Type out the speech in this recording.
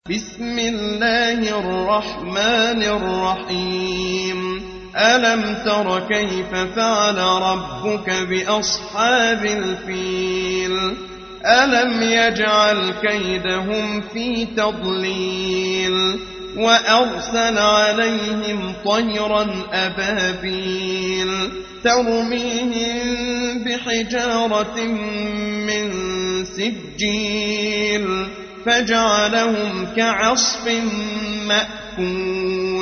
بسم الله الرحمن الرحيم ألم تر كيف فعل ربك بأصحاب الفيل ألم يجعل كيدهم في تضليل وأرسل عليهم طيرا أبابيل ترميهم بحجارة من سجيل فجعلهم كعصف مأكول